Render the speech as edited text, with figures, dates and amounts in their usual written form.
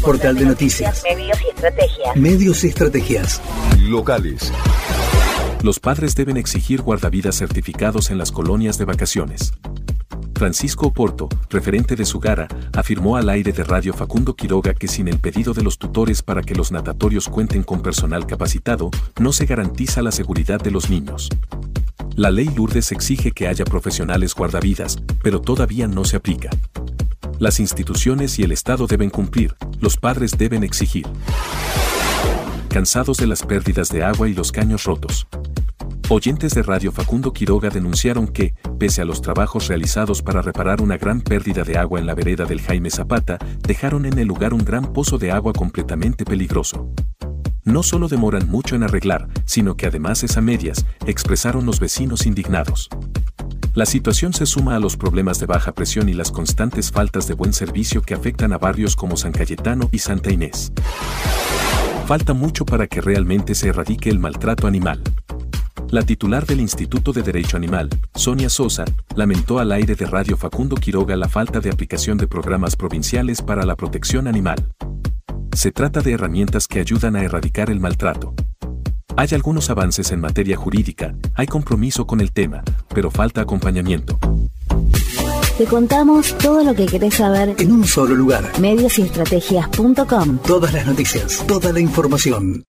Portal de noticias. Medios y estrategias. Medios y estrategias. Locales. Los padres deben exigir guardavidas certificados en las colonias de vacaciones. Francisco Oporto, referente de Sugara, afirmó al aire de Radio Facundo Quiroga que sin el pedido de los tutores para que los natatorios cuenten con personal capacitado, no se garantiza la seguridad de los niños. La ley Lourdes exige que haya profesionales guardavidas, pero todavía no se aplica. Las instituciones y el Estado deben cumplir, los padres deben exigir. Cansados de las pérdidas de agua y los caños rotos. Oyentes de Radio Facundo Quiroga denunciaron que, pese a los trabajos realizados para reparar una gran pérdida de agua en la vereda del Jaime Zapata, dejaron en el lugar un gran pozo de agua completamente peligroso. No solo demoran mucho en arreglar, sino que además es a medias, expresaron los vecinos indignados. La situación se suma a los problemas de baja presión y las constantes faltas de buen servicio que afectan a barrios como San Cayetano y Santa Inés. Falta mucho para que realmente se erradique el maltrato animal. La titular del Instituto de Derecho Animal, Sonia Sosa, lamentó al aire de Radio Facundo Quiroga la falta de aplicación de programas provinciales para la protección animal. Se trata de herramientas que ayudan a erradicar el maltrato. Hay algunos avances en materia jurídica, hay compromiso con el tema, pero falta acompañamiento. Te contamos todo lo que querés saber En un solo lugar. mediosestrategias.com. Todas las noticias, toda la información.